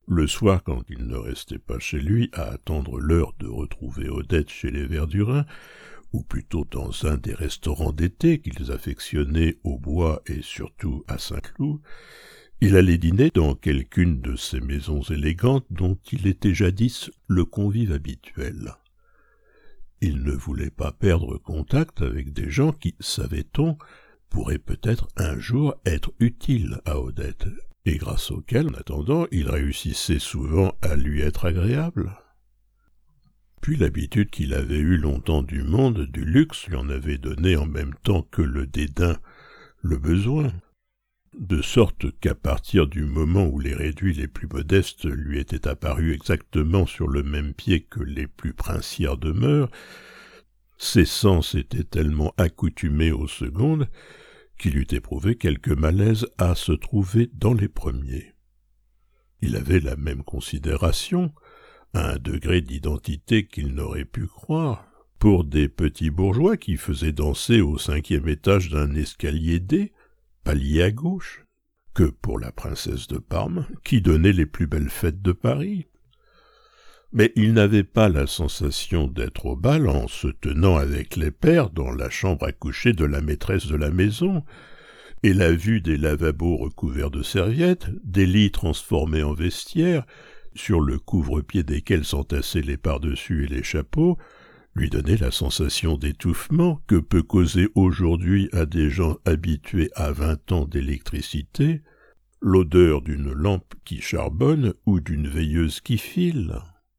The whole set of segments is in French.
Le soir, quand il ne restait pas chez lui à attendre l'heure de retrouver Odette chez les Verdurins, ou plutôt dans un des restaurants d'été qu'ils affectionnaient au Bois et surtout à Saint-Cloud, il allait dîner dans quelqu'une de ces maisons élégantes dont il était jadis le convive habituel. Il ne voulait pas perdre contact avec des gens qui, savait-on, pourraient peut-être un jour être utiles à Odette, et grâce auxquels, en attendant, il réussissait souvent à lui être agréable. Puis l'habitude qu'il avait eue longtemps du monde, du luxe, lui en avait donné en même temps que le dédain, le besoin, de sorte qu'à partir du moment où les réduits les plus modestes lui étaient apparus exactement sur le même pied que les plus princières demeures, ses sens étaient tellement accoutumés aux secondes qu'il eût éprouvé quelque malaise à se trouver dans les premiers. Il avait la même considération, à un degré d'identité qu'il n'aurait pu croire, pour des petits bourgeois qui faisaient danser au 5e étage d'un escalier D, palier à gauche, que pour la princesse de Parme, qui donnait les plus belles fêtes de Paris. Mais il n'avait pas la sensation d'être au bal en se tenant avec les pères dans la chambre à coucher de la maîtresse de la maison, et la vue des lavabos recouverts de serviettes, des lits transformés en vestiaires, sur le couvre-pied desquels s'entassaient les pardessus et les chapeaux, lui donnait la sensation d'étouffement que peut causer aujourd'hui à des gens habitués à 20 ans d'électricité l'odeur d'une lampe qui charbonne ou d'une veilleuse qui file.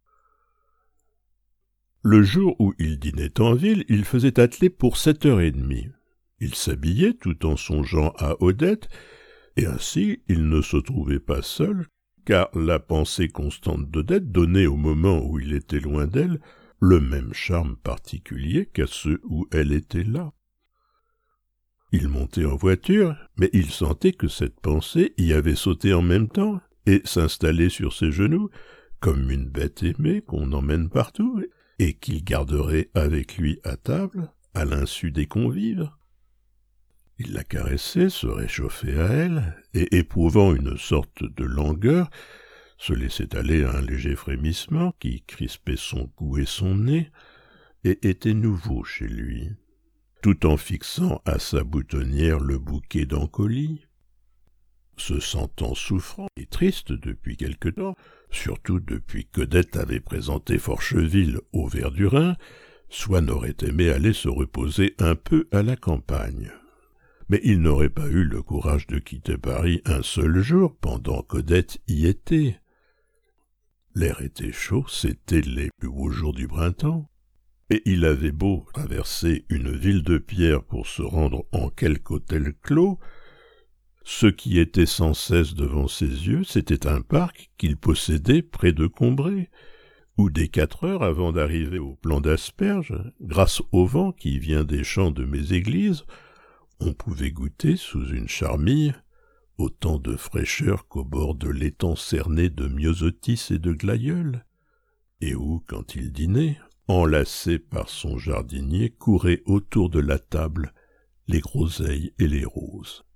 Le jour où il dînait en ville, il faisait atteler pour 7h30. Il s'habillait tout en songeant à Odette, et ainsi il ne se trouvait pas seul, car la pensée constante d'Odette donnait au moment où il était loin d'elle le même charme particulier qu'à ceux où elle était là. Il montait en voiture, mais il sentait que cette pensée y avait sauté en même temps et s'installait sur ses genoux, comme une bête aimée qu'on emmène partout, et qu'il garderait avec lui à table, à l'insu des convives. Il la caressait, se réchauffait à elle, et éprouvant une sorte de langueur, se laissait aller à un léger frémissement qui crispait son cou et son nez, et était nouveau chez lui, tout en fixant à sa boutonnière le bouquet d'encolie. Se sentant souffrant et triste depuis quelque temps, surtout depuis qu'Odette avait présenté Forcheville aux Verdurins, Swann aurait aimé aller se reposer un peu à la campagne. Mais il n'aurait pas eu le courage de quitter Paris un seul jour pendant qu'Odette y était. L'air était chaud, c'étaient les plus beaux jours du printemps, et il avait beau traverser une ville de pierre pour se rendre en quelque hôtel clos, ce qui était sans cesse devant ses yeux, c'était un parc qu'il possédait près de Combray, où dès 4 heures avant d'arriver au plan d'asperges, grâce au vent qui vient des champs de Méséglise, on pouvait goûter sous une charmille autant de fraîcheur qu'au bord de l'étang cerné de myosotis et de glaïeuls, et où, quand il dînait, enlacé par son jardinier, couraient autour de la table les groseilles et les roses.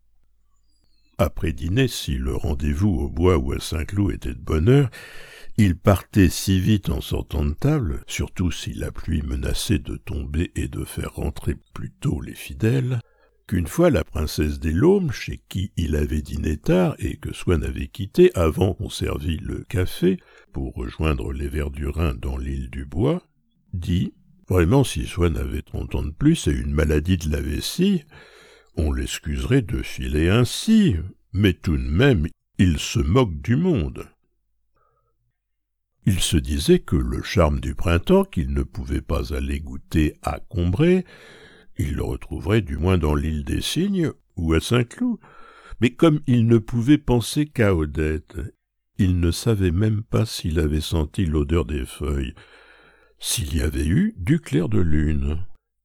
Après dîner, si le rendez-vous au Bois ou à Saint-Cloud était de bonne heure, il partait si vite en sortant de table, surtout si la pluie menaçait de tomber et de faire rentrer plus tôt les fidèles, qu'une fois la princesse des Laumes, chez qui il avait dîné tard et que Swann avait quitté avant qu'on servît le café pour rejoindre les Verdurins dans l'île du Bois, dit « Vraiment, si Swann avait 30 ans de plus et une maladie de la vessie, on l'excuserait de filer ainsi, mais tout de même, il se moque du monde. » Il se disait que le charme du printemps, qu'il ne pouvait pas aller goûter à Combray, il le retrouverait du moins dans l'île des Cygnes ou à Saint-Cloud, mais comme il ne pouvait penser qu'à Odette, il ne savait même pas s'il avait senti l'odeur des feuilles, s'il y avait eu du clair de lune.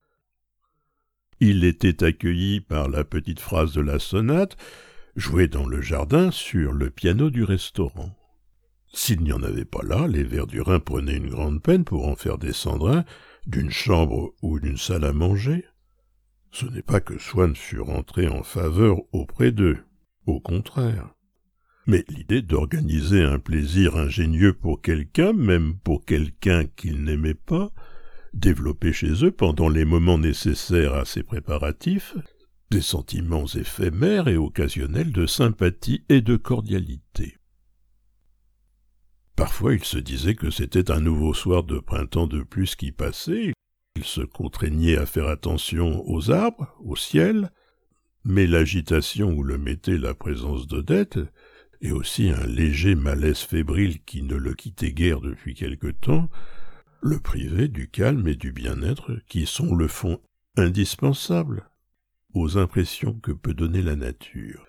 Il était accueilli par la petite phrase de la sonate, jouée dans le jardin sur le piano du restaurant. S'il n'y en avait pas là, les Verdurins prenaient une grande peine pour en faire descendre un d'une chambre ou d'une salle à manger. Ce n'est pas que Swann fût rentré en faveur auprès d'eux, au contraire. Mais l'idée d'organiser un plaisir ingénieux pour quelqu'un, même pour quelqu'un qu'ils n'aimaient pas, développer chez eux pendant les moments nécessaires à ces préparatifs, des sentiments éphémères et occasionnels de sympathie et de cordialité. Parfois il se disait que c'était un nouveau soir de printemps de plus qui passait, il se contraignait à faire attention aux arbres, au ciel, mais l'agitation où le mettait la présence d'Odette, et aussi un léger malaise fébrile qui ne le quittait guère depuis quelque temps, le privaient du calme et du bien-être qui sont le fond indispensable aux impressions que peut donner la nature.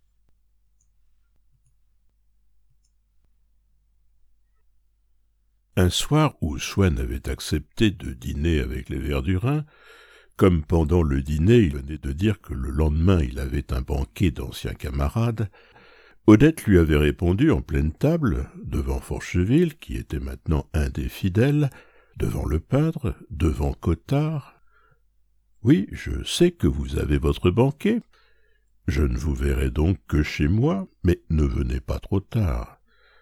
Un soir où Swann avait accepté de dîner avec les Verdurins, comme pendant le dîner il venait de dire que le lendemain il avait un banquet d'anciens camarades, Odette lui avait répondu en pleine table, devant Forcheville, qui était maintenant un des fidèles, devant le peintre, devant Cottard. « Oui, je sais que vous avez votre banquet. Je ne vous verrai donc que chez moi, mais ne venez pas trop tard. »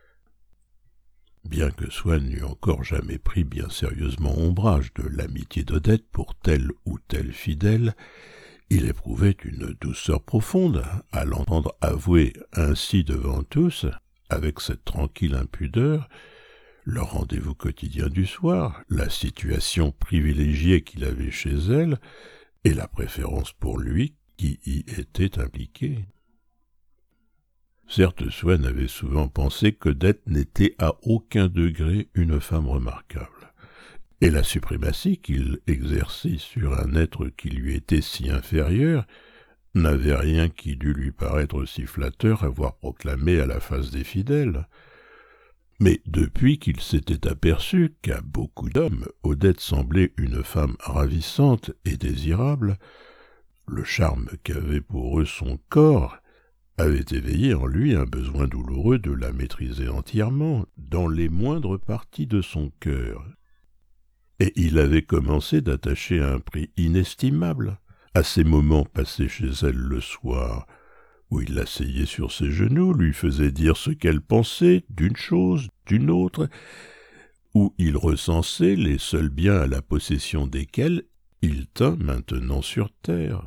Bien que Swann n'eût encore jamais pris bien sérieusement ombrage de l'amitié d'Odette pour tel ou tel fidèle, il éprouvait une douceur profonde à l'entendre avouer ainsi devant tous, avec cette tranquille impudeur, le rendez-vous quotidien du soir, la situation privilégiée qu'il avait chez elle, et la préférence pour lui qui y était impliquée. Certes, Swann avait souvent pensé qu'Odette n'était à aucun degré une femme remarquable, et la suprématie qu'il exerçait sur un être qui lui était si inférieur n'avait rien qui dût lui paraître si flatteur à voir proclamé à la face des fidèles. Mais depuis qu'il s'était aperçu qu'à beaucoup d'hommes Odette semblait une femme ravissante et désirable, le charme qu'avait pour eux son corps avait éveillé en lui un besoin douloureux de la maîtriser entièrement, dans les moindres parties de son cœur. Et il avait commencé d'attacher un prix inestimable à ces moments passés chez elle le soir, où il l'asseyait sur ses genoux, lui faisait dire ce qu'elle pensait d'une chose, d'une autre, où il recensait les seuls biens à la possession desquels il tint maintenant sur terre.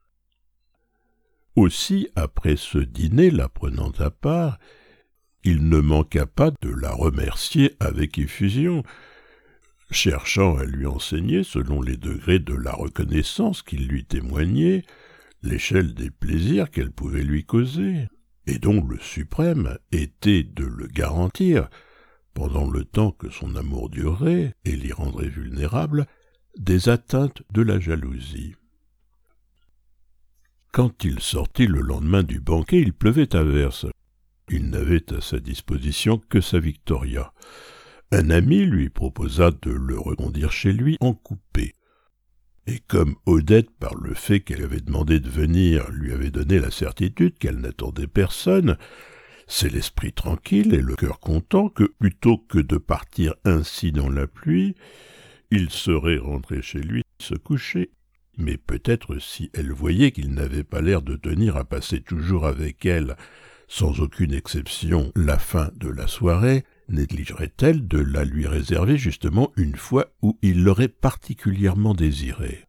Aussi, après ce dîner, la prenant à part, il ne manqua pas de la remercier avec effusion, cherchant à lui enseigner, selon les degrés de la reconnaissance qu'il lui témoignait, l'échelle des plaisirs qu'elle pouvait lui causer, et dont le suprême était de le garantir, pendant le temps que son amour durerait et l'y rendrait vulnérable, des atteintes de la jalousie. Quand il sortit le lendemain du banquet, il pleuvait à verse. Il n'avait à sa disposition que sa Victoria. Un ami lui proposa de le reconduire chez lui en coupé. Et comme Odette, par le fait qu'elle avait demandé de venir, lui avait donné la certitude qu'elle n'attendait personne, c'est l'esprit tranquille et le cœur content que, plutôt que de partir ainsi dans la pluie, il serait rentré chez lui se coucher. Mais peut-être si elle voyait qu'il n'avait pas l'air de tenir à passer toujours avec elle, sans aucune exception, la fin de la soirée, négligerait-elle de la lui réserver justement une fois où il l'aurait particulièrement désirée.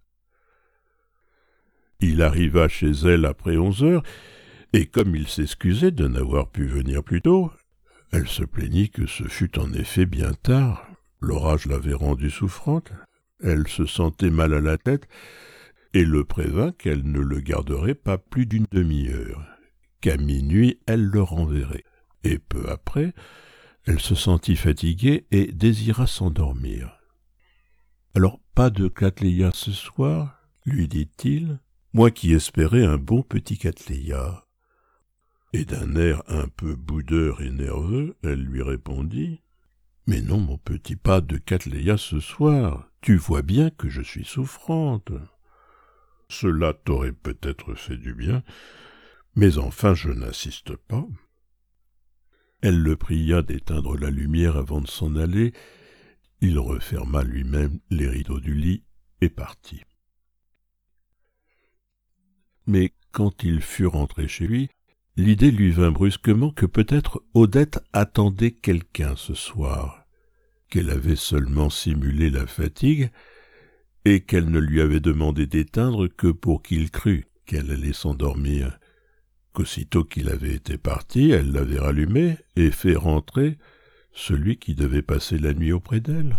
Il arriva chez elle après 11 heures, et comme il s'excusait de n'avoir pu venir plus tôt, elle se plaignit que ce fût en effet bien tard. L'orage l'avait rendue souffrante, elle se sentait mal à la tête, et le prévint qu'elle ne le garderait pas plus d'une demi-heure, qu'à minuit elle le renverrait. Et peu après, elle se sentit fatiguée et désira s'endormir. « Alors, pas de Cattleya ce soir ?» lui dit-il, « moi qui espérais un bon petit Cattleya. » Et d'un air un peu boudeur et nerveux, elle lui répondit, « Mais non, mon petit, pas de Cattleya ce soir, tu vois bien que je suis souffrante. » Cela t'aurait peut-être fait du bien, mais enfin je n'insiste pas. Elle le pria d'éteindre la lumière avant de s'en aller. Il referma lui-même les rideaux du lit et partit. Mais quand il fut rentré chez lui, L'idée lui vint brusquement que peut-être Odette attendait quelqu'un ce soir, qu'elle avait seulement simulé la fatigue, et qu'elle ne lui avait demandé d'éteindre que pour qu'il crût qu'elle allait s'endormir, qu'aussitôt qu'il avait été parti, elle l'avait rallumé et fait rentrer celui qui devait passer la nuit auprès d'elle.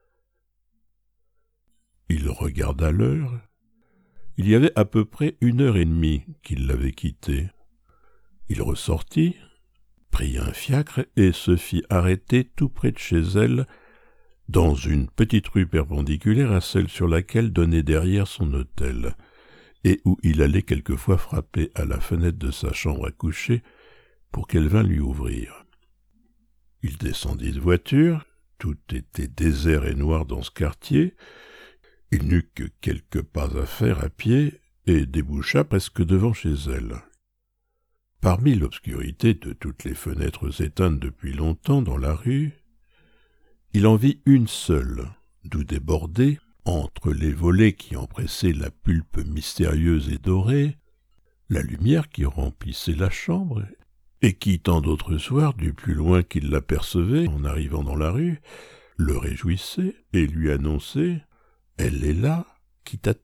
Il regarda l'heure. Il y avait à peu près 1h30 qu'il l'avait quittée. Il ressortit, prit un fiacre et se fit arrêter tout près de chez elle, dans une petite rue perpendiculaire à celle sur laquelle donnait derrière son hôtel, et où il allait quelquefois frapper à la fenêtre de sa chambre à coucher pour qu'elle vînt lui ouvrir. Il descendit de voiture, tout était désert et noir dans ce quartier, il n'eut que quelques pas à faire à pied et déboucha presque devant chez elle. Parmi l'obscurité de toutes les fenêtres éteintes depuis longtemps dans la rue, il en vit une seule, d'où débordait, entre les volets qui en pressaient la pulpe mystérieuse et dorée, la lumière qui remplissait la chambre, et qui, tant d'autres soirs, du plus loin qu'il l'apercevait en arrivant dans la rue, le réjouissait et lui annonçait « Elle est là, qui t'attend ?»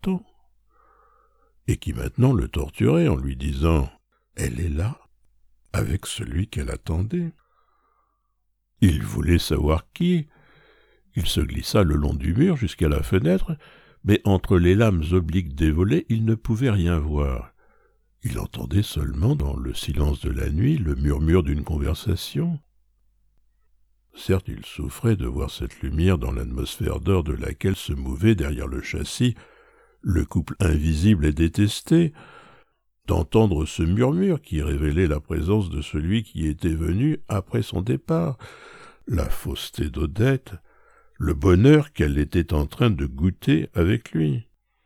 et qui maintenant le torturait en lui disant « Elle est là, avec celui qu'elle attendait. » Il voulait savoir qui. Il se glissa le long du mur jusqu'à la fenêtre, mais entre les lames obliques des volets, il ne pouvait rien voir. Il entendait seulement, dans le silence de la nuit, le murmure d'une conversation. Certes, il souffrait de voir cette lumière dans l'atmosphère d'or de laquelle se mouvait derrière le châssis le couple invisible et détesté, d'entendre ce murmure qui révélait la présence de celui qui était venu après son départ, la fausseté d'Odette, le bonheur qu'elle était en train de goûter avec lui.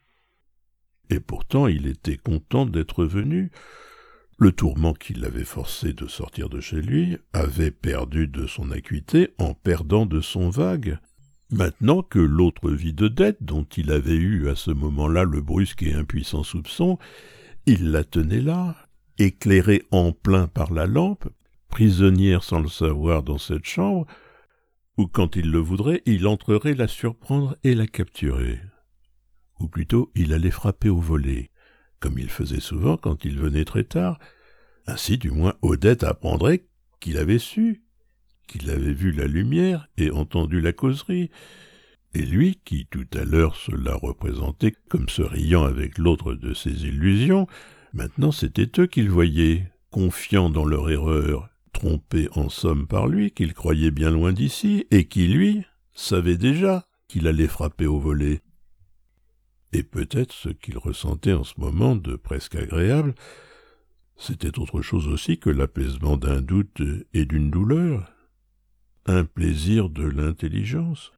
Et pourtant il était content d'être venu. Le tourment qui l'avait forcé de sortir de chez lui avait perdu de son acuité en perdant de son vague. Maintenant que l'autre vie d'Odette, dont il avait eu à ce moment-là le brusque et impuissant soupçon, il la tenait là, éclairée en plein par la lampe, prisonnière sans le savoir dans cette chambre, où, quand il le voudrait, il entrerait la surprendre et la capturer. Ou plutôt, il allait frapper au volet, comme il faisait souvent quand il venait très tard. Ainsi, du moins, Odette apprendrait qu'il avait su, qu'il avait vu la lumière et entendu la causerie, et lui, qui tout à l'heure se la représentait comme se riant avec l'autre de ses illusions, maintenant c'était eux qu'il voyait, confiants dans leur erreur, trompés en somme par lui, qu'il croyait bien loin d'ici, et qui, lui, savait déjà qu'il allait frapper au volet. Et peut-être ce qu'il ressentait en ce moment de presque agréable, c'était autre chose aussi que l'apaisement d'un doute et d'une douleur, un plaisir de l'intelligence.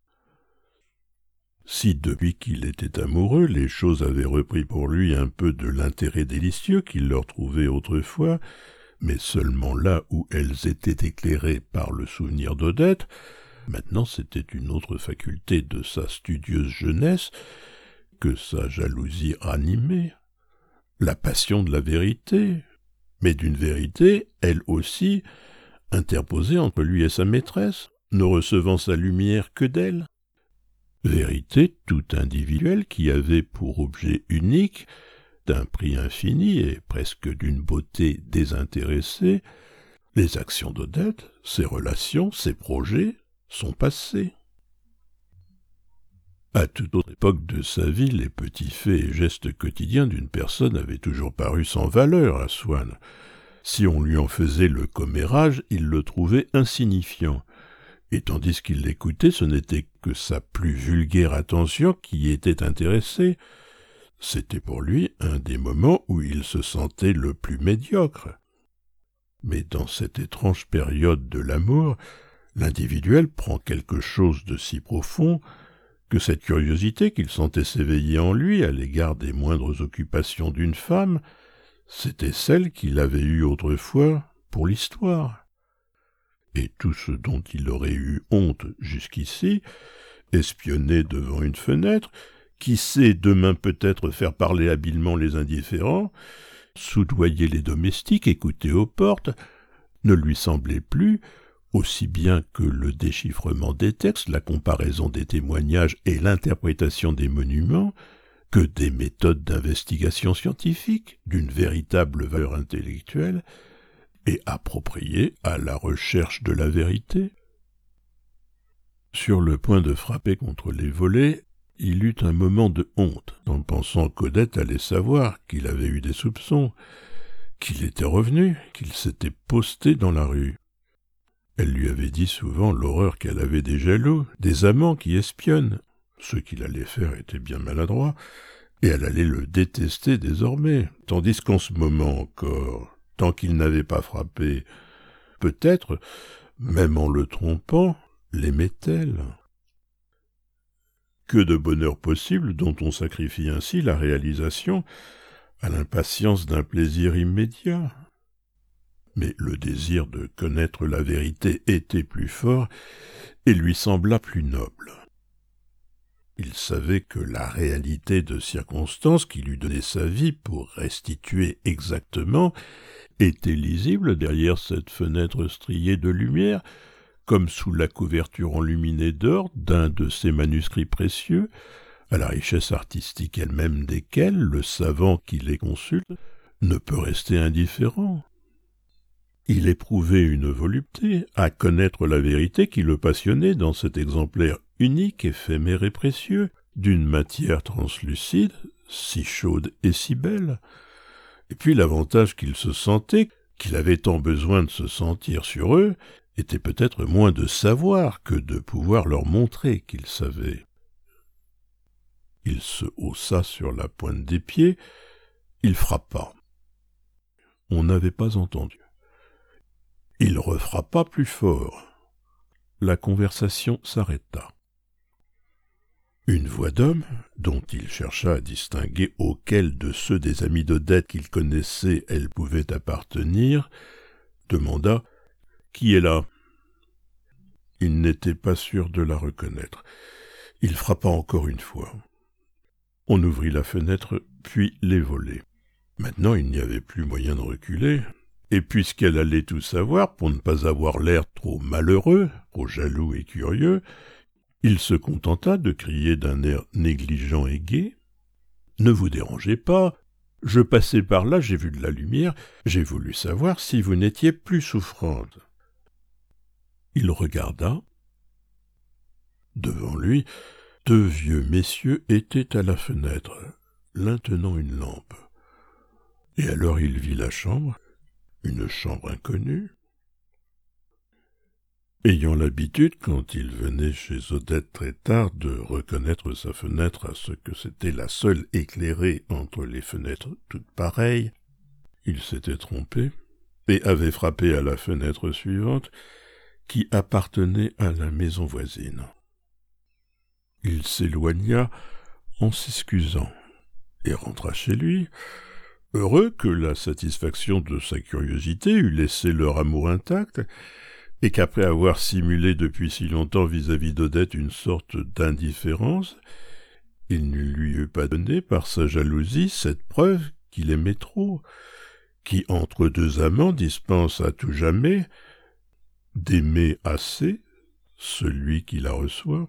Si depuis qu'il était amoureux, les choses avaient repris pour lui un peu de l'intérêt délicieux qu'il leur trouvait autrefois, mais seulement là où elles étaient éclairées par le souvenir d'Odette, maintenant c'était une autre faculté de sa studieuse jeunesse que sa jalousie ranimée, la passion de la vérité, mais d'une vérité, elle aussi, interposée entre lui et sa maîtresse, ne recevant sa lumière que d'elle. Vérité tout individuelle qui avait pour objet unique, d'un prix infini et presque d'une beauté désintéressée, les actions d'Odette, ses relations, ses projets, son passé. À toute autre époque de sa vie, les petits faits et gestes quotidiens d'une personne avaient toujours paru sans valeur à Swann. Si on lui en faisait le commérage, il le trouvait insignifiant. Et tandis qu'il l'écoutait, ce n'était que sa plus vulgaire attention qui était intéressée. C'était pour lui un des moments où il se sentait le plus médiocre. Mais dans cette étrange période de l'amour, l'individuel prend quelque chose de si profond que cette curiosité qu'il sentait s'éveiller en lui à l'égard des moindres occupations d'une femme, c'était celle qu'il avait eue autrefois pour l'histoire. Et tout ce dont il aurait eu honte jusqu'ici, espionner devant une fenêtre, qui sait demain peut-être faire parler habilement les indifférents, soudoyer les domestiques, écouter aux portes, ne lui semblait plus, aussi bien que le déchiffrement des textes, la comparaison des témoignages et l'interprétation des monuments, que des méthodes d'investigation scientifique d'une véritable valeur intellectuelle et appropriées à la recherche de la vérité. Sur le point de frapper contre les volets, il eut un moment de honte, en pensant qu'Odette allait savoir qu'il avait eu des soupçons, qu'il était revenu, qu'il s'était posté dans la rue. Elle lui avait dit souvent l'horreur qu'elle avait des jaloux, des amants qui espionnent. Ce qu'il allait faire était bien maladroit, et elle allait le détester désormais, tandis qu'en ce moment encore, tant qu'il n'avait pas frappé, peut-être, même en le trompant, l'aimait-elle. Que de bonheur possible dont on sacrifie ainsi la réalisation à l'impatience d'un plaisir immédiat. Mais le désir de connaître la vérité était plus fort et lui sembla plus noble. Il savait que la réalité de circonstances qui lui donnait sa vie pour restituer exactement était lisible derrière cette fenêtre striée de lumière, comme sous la couverture enluminée d'or d'un de ces manuscrits précieux, à la richesse artistique elle-même desquels le savant qui les consulte ne peut rester indifférent. Il éprouvait une volupté à connaître la vérité qui le passionnait dans cet exemplaire unique, éphémère et précieux, d'une matière translucide, si chaude et si belle. Et puis l'avantage qu'il se sentait, qu'il avait tant besoin de se sentir sur eux, était peut-être moins de savoir que de pouvoir leur montrer qu'il savait. Il se haussa sur la pointe des pieds, il frappa. On n'avait pas entendu. Il refrappa plus fort. La conversation s'arrêta. Une voix d'homme, dont il chercha à distinguer auquel de ceux des amis d'Odette qu'il connaissait elle pouvait appartenir, demanda « Qui est là ?» Il n'était pas sûr de la reconnaître. Il frappa encore une fois. On ouvrit la fenêtre, puis les volets. Maintenant, il n'y avait plus moyen de reculer. Et puisqu'elle allait tout savoir, pour ne pas avoir l'air trop malheureux, trop jaloux et curieux, il se contenta de crier d'un air négligent et gai « Ne vous dérangez pas, je passais par là, j'ai vu de la lumière, j'ai voulu savoir si vous n'étiez plus souffrante. » Il regarda. Devant lui, deux vieux messieurs étaient à la fenêtre, l'un tenant une lampe. Et alors il vit la chambre, une chambre inconnue. Ayant l'habitude, quand il venait chez Odette très tard, de reconnaître sa fenêtre à ce que c'était la seule éclairée entre les fenêtres toutes pareilles, il s'était trompé et avait frappé à la fenêtre suivante, qui appartenait à la maison voisine. Il s'éloigna en s'excusant et rentra chez lui, heureux que la satisfaction de sa curiosité eût laissé leur amour intact, et qu'après avoir simulé depuis si longtemps vis-à-vis d'Odette une sorte d'indifférence, il ne lui eût pas donné par sa jalousie cette preuve qu'il aimait trop, qui entre deux amants dispense à tout jamais d'aimer assez celui qui la reçoit.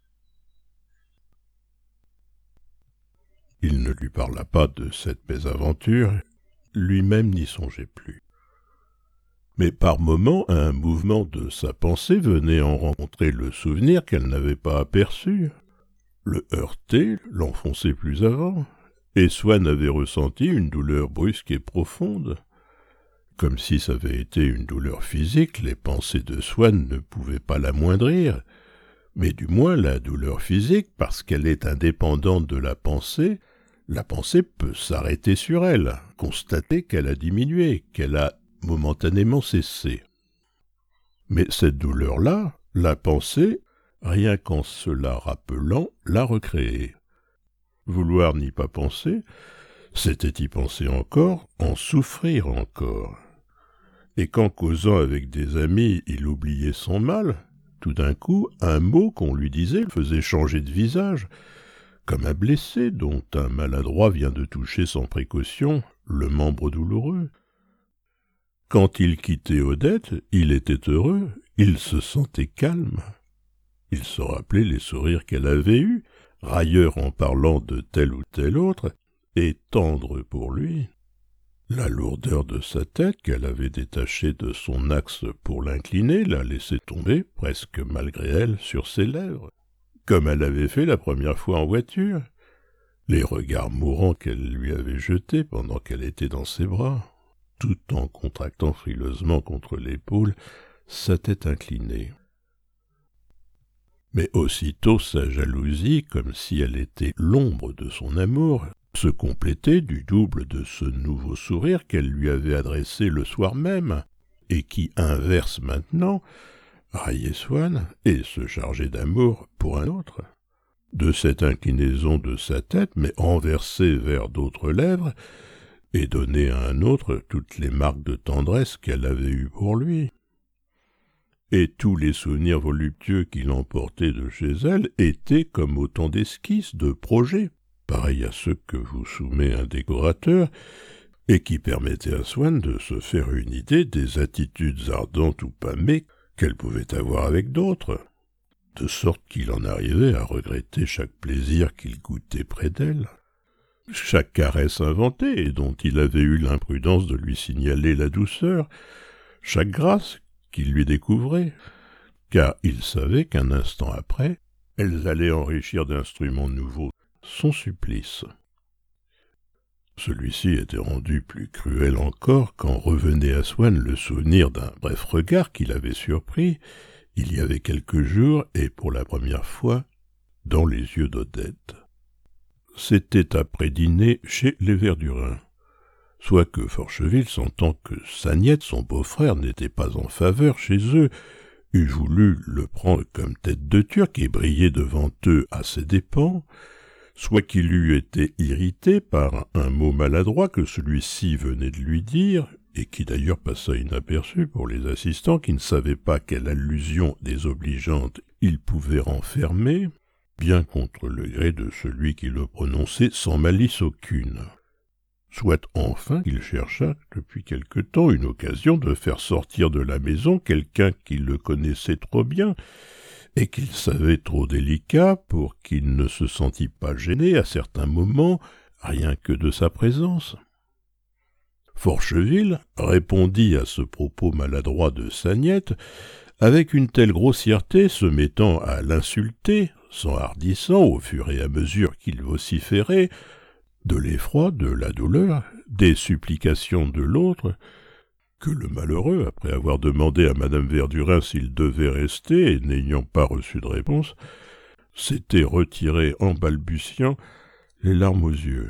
Il ne lui parla pas de cette mésaventure, lui-même n'y songeait plus. Mais par moments, un mouvement de sa pensée venait en rencontrer le souvenir qu'elle n'avait pas aperçu, le heurter, l'enfoncer plus avant, et Swann avait ressenti une douleur brusque et profonde. Comme si ça avait été une douleur physique, les pensées de Swann ne pouvaient pas l'amoindrir, mais du moins la douleur physique, parce qu'elle est indépendante de la pensée peut s'arrêter sur elle, constater qu'elle a diminué, qu'elle a momentanément cessé. Mais cette douleur-là, la pensée, rien qu'en se la rappelant, l'a recréée. Vouloir n'y pas penser, c'était y penser encore, en souffrir encore. Et quand, causant avec des amis, il oubliait son mal, tout d'un coup, un mot qu'on lui disait le faisait changer de visage, comme un blessé dont un maladroit vient de toucher sans précaution le membre douloureux. Quand il quittait Odette, il était heureux, il se sentait calme. Il se rappelait les sourires qu'elle avait eus, railleur en parlant de tel ou tel autre, et tendre pour lui. La lourdeur de sa tête qu'elle avait détachée de son axe pour l'incliner la laissait tomber, presque malgré elle, sur ses lèvres, comme elle avait fait la première fois en voiture. Les regards mourants qu'elle lui avait jetés pendant qu'elle était dans ses bras, tout en contractant frileusement contre l'épaule sa tête inclinée. Mais aussitôt sa jalousie, comme si elle était l'ombre de son amour, se complétait du double de ce nouveau sourire qu'elle lui avait adressé le soir même, et qui inverse maintenant, raillait Swann et se chargeait d'amour pour un autre. De cette inclinaison de sa tête, mais renversée vers d'autres lèvres, et donnait à un autre toutes les marques de tendresse qu'elle avait eues pour lui. Et tous les souvenirs voluptueux qu'il emportait de chez elle étaient comme autant d'esquisses, de projets, pareils à ceux que vous soumet un décorateur, et qui permettaient à Swann de se faire une idée des attitudes ardentes ou pâmées qu'elle pouvait avoir avec d'autres, de sorte qu'il en arrivait à regretter chaque plaisir qu'il goûtait près d'elle, chaque caresse inventée et dont il avait eu l'imprudence de lui signaler la douceur, chaque grâce qu'il lui découvrait, car il savait qu'un instant après, elles allaient enrichir d'instruments nouveaux son supplice. Celui-ci était rendu plus cruel encore quand revenait à Swann le souvenir d'un bref regard qu'il avait surpris, il y avait quelques jours, et pour la première fois, dans les yeux d'Odette. C'était après dîner chez les Verdurins. Soit que Forcheville, sentant que Sagnette, son beau-frère, n'était pas en faveur chez eux, eût voulu le prendre comme tête de Turc et briller devant eux à ses dépens, soit qu'il eût été irrité par un mot maladroit que celui-ci venait de lui dire, et qui d'ailleurs passa inaperçu pour les assistants qui ne savaient pas quelle allusion désobligeante il pouvait renfermer, bien contre le gré de celui qui le prononçait sans malice aucune. Soit enfin qu'il chercha depuis quelque temps une occasion de faire sortir de la maison quelqu'un qui le connaissait trop bien et qu'il savait trop délicat pour qu'il ne se sentît pas gêné à certains moments rien que de sa présence. Forcheville répondit à ce propos maladroit de Sagnette avec une telle grossièreté se mettant à l'insulter, s'enhardissant au fur et à mesure qu'il vociférait, de l'effroi, de la douleur, des supplications de l'autre, que le malheureux, après avoir demandé à madame Verdurin s'il devait rester et n'ayant pas reçu de réponse, s'était retiré en balbutiant, les larmes aux yeux.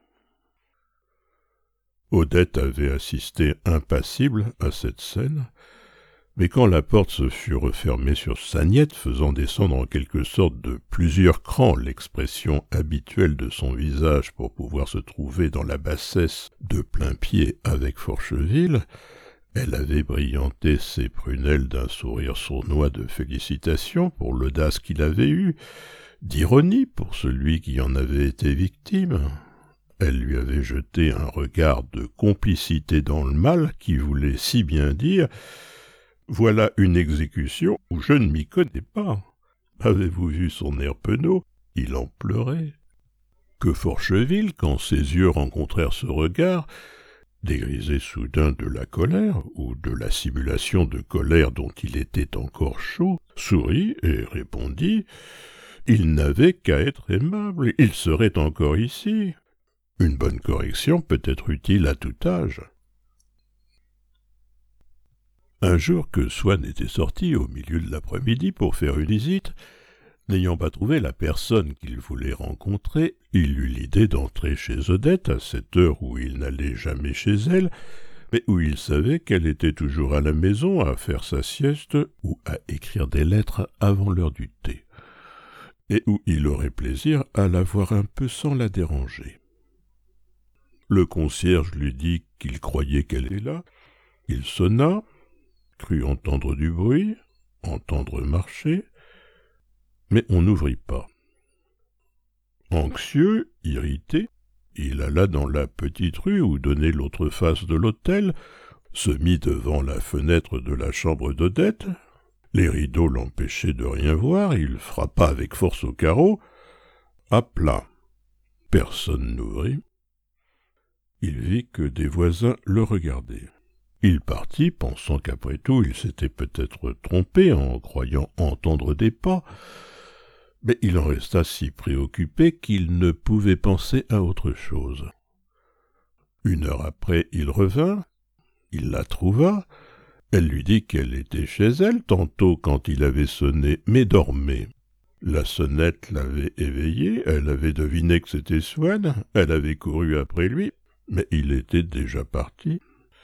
Odette avait assisté impassible à cette scène, mais quand la porte se fut refermée sur Sagnette, faisant descendre en quelque sorte de plusieurs crans l'expression habituelle de son visage pour pouvoir se trouver dans la bassesse de plain-pied avec Forcheville, elle avait brillanté ses prunelles d'un sourire sournois de félicitations pour l'audace qu'il avait eue, d'ironie pour celui qui en avait été victime. Elle lui avait jeté un regard de complicité dans le mal qui voulait si bien dire « Voilà une exécution où je ne m'y connais pas. Avez-vous vu son air penaud? Il en pleurait. » Que Forcheville, quand ses yeux rencontrèrent ce regard, dégrisé soudain de la colère, ou de la simulation de colère dont il était encore chaud, sourit et répondit « Il n'avait qu'à être aimable, il serait encore ici. Une bonne correction peut être utile à tout âge. » Un jour que Swann était sorti au milieu de l'après-midi pour faire une visite, n'ayant pas trouvé la personne qu'il voulait rencontrer, il eut l'idée d'entrer chez Odette à cette heure où il n'allait jamais chez elle, mais où il savait qu'elle était toujours à la maison à faire sa sieste ou à écrire des lettres avant l'heure du thé, et où il aurait plaisir à la voir un peu sans la déranger. Le concierge lui dit qu'il croyait qu'elle était là. Il sonna, crut entendre du bruit, entendre marcher, mais on n'ouvrit pas. Anxieux, irrité, Il alla dans la petite rue où donnait l'autre face de l'hôtel, se mit devant la fenêtre de la chambre d'Odette. Les rideaux l'empêchaient de rien voir, il frappa avec force au carreau, appela. Personne n'ouvrit. Il vit que des voisins le regardaient. Il partit, pensant qu'après tout il s'était peut-être trompé en croyant entendre des pas, mais il en resta si préoccupé qu'il ne pouvait penser à autre chose. 1 heure après, il revint, il la trouva, elle lui dit qu'elle était chez elle, tantôt quand il avait sonné, mais dormait. La sonnette l'avait éveillée, elle avait deviné que c'était Swann, elle avait couru après lui, mais il était déjà parti.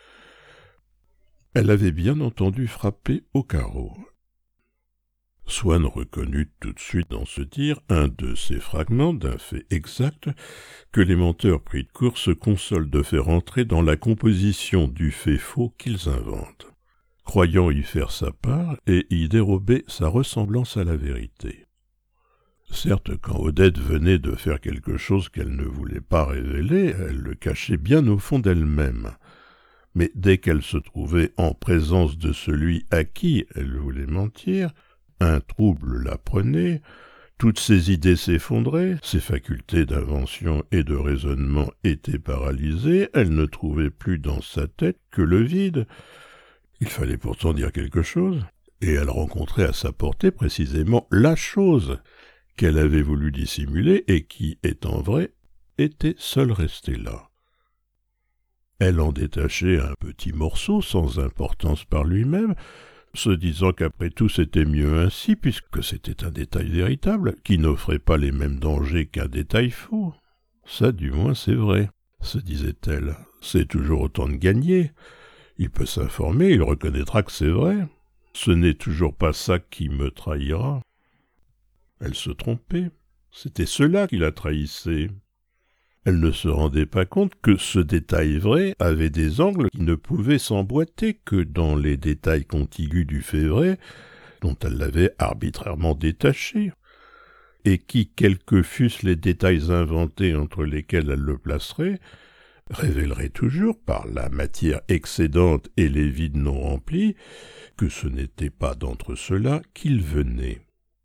Elle avait bien entendu frapper au carreau. Swann reconnut tout de suite dans ce tir un de ces fragments d'un fait exact que les menteurs pris de court se consolent de faire entrer dans la composition du fait faux qu'ils inventent, croyant y faire sa part et y dérober sa ressemblance à la vérité. Certes, quand Odette venait de faire quelque chose qu'elle ne voulait pas révéler, elle le cachait bien au fond d'elle-même. Mais dès qu'elle se trouvait en présence de celui à qui elle voulait mentir, un trouble la prenait, toutes ses idées s'effondraient, ses facultés d'invention et de raisonnement étaient paralysées, elle ne trouvait plus dans sa tête que le vide. Il fallait pourtant dire quelque chose, et elle rencontrait à sa portée précisément la chose qu'elle avait voulu dissimuler et qui, étant vraie, était seule restée là. Elle en détachait un petit morceau sans importance par lui-même, se disant qu'après tout c'était mieux ainsi, puisque c'était un détail véritable, qui n'offrait pas les mêmes dangers qu'un détail faux. Ça, du moins, c'est vrai, se disait-elle. C'est toujours autant de gagné. Il peut s'informer, il reconnaîtra que c'est vrai. Ce n'est toujours pas ça qui me trahira. Elle se trompait. C'était cela qui la trahissait. Elle ne se rendait pas compte que ce détail vrai avait des angles qui ne pouvaient s'emboîter que dans les détails contigus du fait vrai, dont elle l'avait arbitrairement détaché, et qui, quels que fussent les détails inventés entre lesquels elle le placerait, révéleraient toujours, par la matière excédente et les vides non remplis, que ce n'était pas d'entre ceux-là qu'il venait.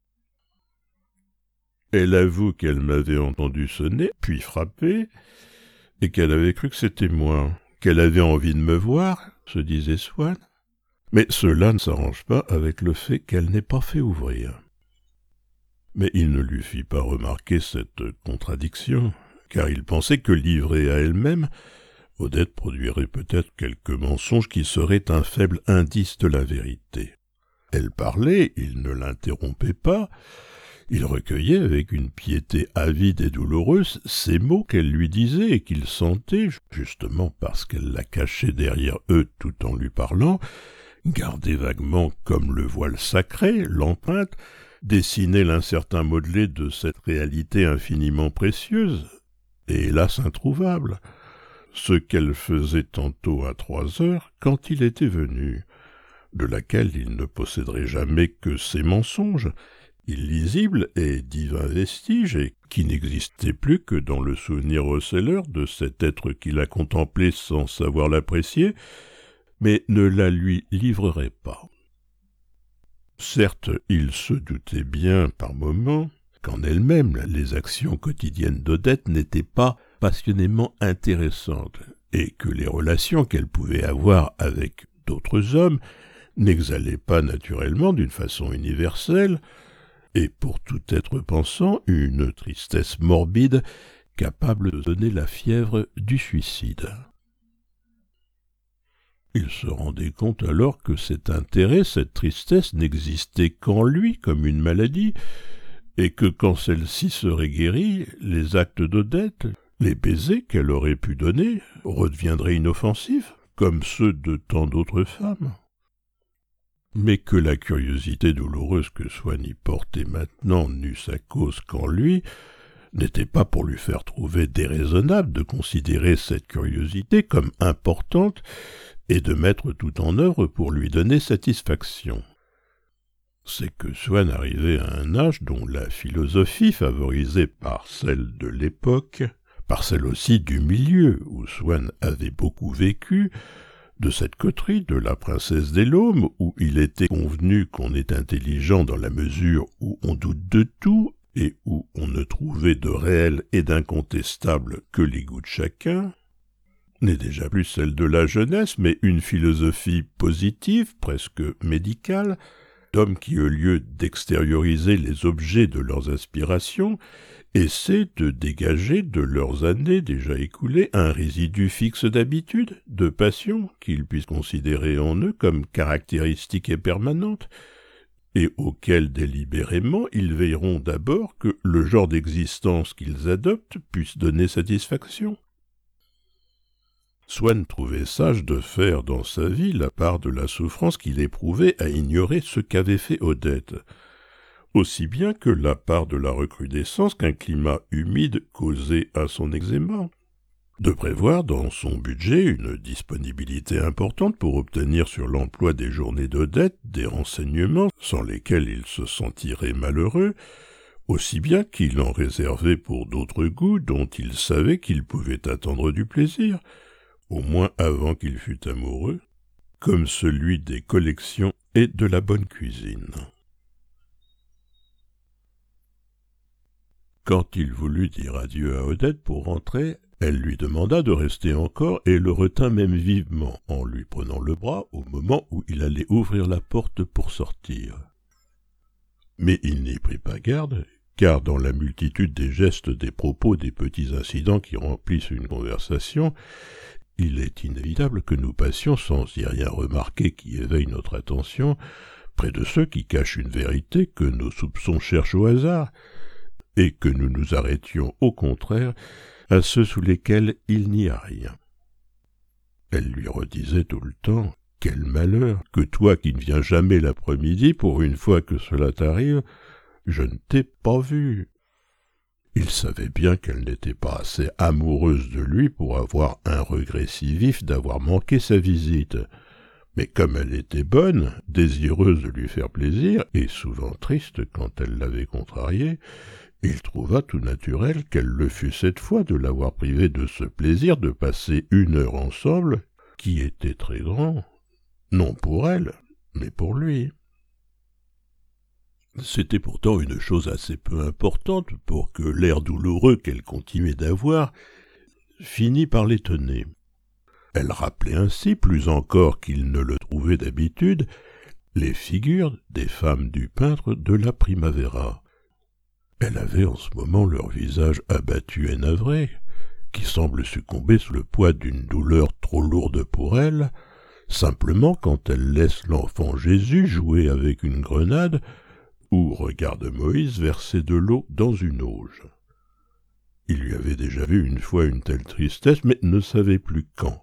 Elle avoue qu'elle m'avait entendu sonner, puis frapper, et qu'elle avait cru que c'était moi, qu'elle avait envie de me voir, se disait Swann. Mais cela ne s'arrange pas avec le fait qu'elle n'ait pas fait ouvrir. Mais il ne lui fit pas remarquer cette contradiction, car il pensait que livrée à elle-même, Odette produirait peut-être quelque mensonge qui serait un faible indice de la vérité. Elle parlait, il ne l'interrompait pas, il recueillait avec une piété avide et douloureuse ces mots qu'elle lui disait et qu'il sentait, justement parce qu'elle la cachait derrière eux tout en lui parlant, garder vaguement comme le voile sacré, l'empreinte, dessiner l'incertain modelé de cette réalité infiniment précieuse, et hélas introuvable, ce qu'elle faisait tantôt à 3 heures quand il était venu, de laquelle il ne posséderait jamais que ses mensonges, illisible et divin vestige, et qui n'existait plus que dans le souvenir receleur de cet être qui la contemplait sans savoir l'apprécier, mais ne la lui livrerait pas. Certes, il se doutait bien par moments qu'en elle-même les actions quotidiennes d'Odette n'étaient pas passionnément intéressantes, et que les relations qu'elle pouvait avoir avec d'autres hommes n'exhalaient pas naturellement d'une façon universelle, et pour tout être pensant, une tristesse morbide capable de donner la fièvre du suicide. Il se rendait compte alors que cet intérêt, cette tristesse, n'existait qu'en lui comme une maladie, et que quand celle-ci serait guérie, les actes d'Odette, les baisers qu'elle aurait pu donner, redeviendraient inoffensifs, comme ceux de tant d'autres femmes. Mais que la curiosité douloureuse que Swann y portait maintenant n'eût sa cause qu'en lui, n'était pas pour lui faire trouver déraisonnable de considérer cette curiosité comme importante et de mettre tout en œuvre pour lui donner satisfaction. C'est que Swann arrivait à un âge dont la philosophie, favorisée par celle de l'époque, par celle aussi du milieu, où Swann avait beaucoup vécu, de cette coterie de la princesse des Laumes, où il était convenu qu'on est intelligent dans la mesure où on doute de tout, et où on ne trouvait de réel et d'incontestable que les goûts de chacun, n'est déjà plus celle de la jeunesse, mais une philosophie positive, presque médicale, d'hommes qui, au lieu d'extérioriser les objets de leurs aspirations, essaient de dégager de leurs années déjà écoulées un résidu fixe d'habitude, de passion, qu'ils puissent considérer en eux comme caractéristique et permanente, et auquel délibérément ils veilleront d'abord que le genre d'existence qu'ils adoptent puisse donner satisfaction. Swann trouvait sage de faire dans sa vie la part de la souffrance qu'il éprouvait à ignorer ce qu'avait fait Odette, aussi bien que la part de la recrudescence qu'un climat humide causait à son eczéma, de prévoir dans son budget une disponibilité importante pour obtenir sur l'emploi des journées d'Odette des renseignements sans lesquels il se sentirait malheureux, aussi bien qu'il en réservait pour d'autres goûts dont il savait qu'il pouvait attendre du plaisir, au moins avant qu'il fût amoureux, comme celui des collections et de la bonne cuisine. Quand il voulut dire adieu à Odette pour rentrer, elle lui demanda de rester encore et le retint même vivement, en lui prenant le bras au moment où il allait ouvrir la porte pour sortir. Mais il n'y prit pas garde, car dans la multitude des gestes, des propos, des petits incidents qui remplissent une conversation, il est inévitable que nous passions, sans y rien remarquer qui éveille notre attention, près de ceux qui cachent une vérité que nos soupçons cherchent au hasard, et que nous nous arrêtions au contraire à ceux sous lesquels il n'y a rien. Elle lui redisait tout le temps « Quel malheur que toi qui ne viens jamais l'après-midi, pour une fois que cela t'arrive, je ne t'ai pas vu. » Il savait bien qu'elle n'était pas assez amoureuse de lui pour avoir un regret si vif d'avoir manqué sa visite. Mais comme elle était bonne, désireuse de lui faire plaisir, et souvent triste quand elle l'avait contrarié, il trouva tout naturel qu'elle le fût cette fois de l'avoir privé de ce plaisir de passer 1 heure ensemble, qui était très grand, non pour elle, mais pour lui. C'était pourtant une chose assez peu importante pour que l'air douloureux qu'elle continuait d'avoir finît par l'étonner. Elle rappelait ainsi, plus encore qu'il ne le trouvait d'habitude, les figures des femmes du peintre de la Primavera. Elle avait en ce moment leur visage abattu et navré, qui semble succomber sous le poids d'une douleur trop lourde pour elle, simplement quand elle laisse l'enfant Jésus jouer avec une grenade ou regarde Moïse verser de l'eau dans une auge. Il lui avait déjà vu une fois une telle tristesse, mais ne savait plus quand.